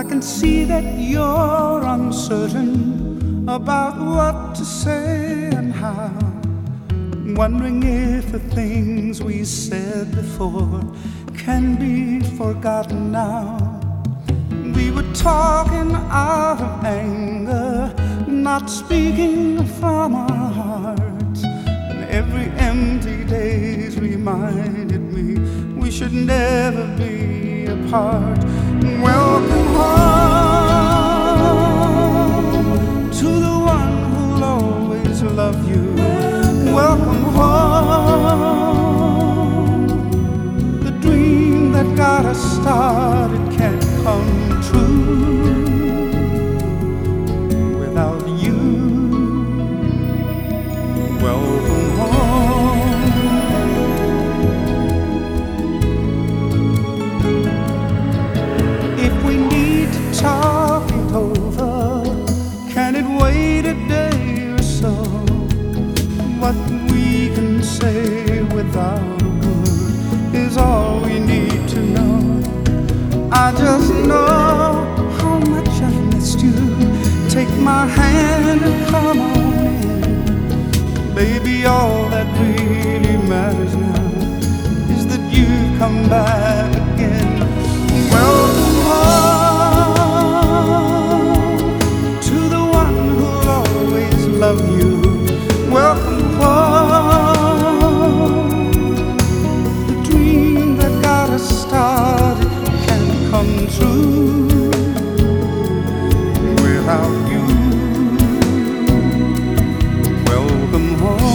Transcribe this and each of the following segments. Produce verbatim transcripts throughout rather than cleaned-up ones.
I can see that you're uncertain about what to say and how, wondering if the things we said before can be forgotten now. We were talking out of anger, not speaking from our hearts, and every empty day's reminded me we should never be apart. Welcome home to the one who'll always love you. Welcome home. The dream that got us started can't come true without you. Welcome home. If we need to talk it over, can it wait a day or so? What we can say without a word is all we need to know. I just know how much I've missed you. Take my hand and come on in. Baby, all that really matters now is that you've come back again. Welcome home to the one who'll always love you. Welcome home. The dream that got us started can't come true without you. Welcome home.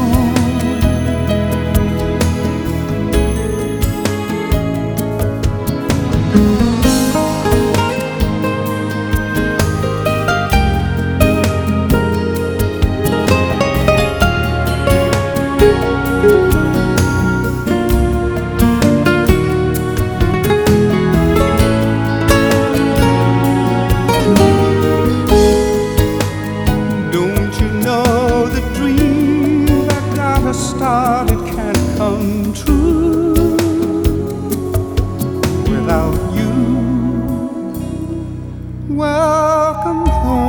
Started can't come true without you. Welcome home.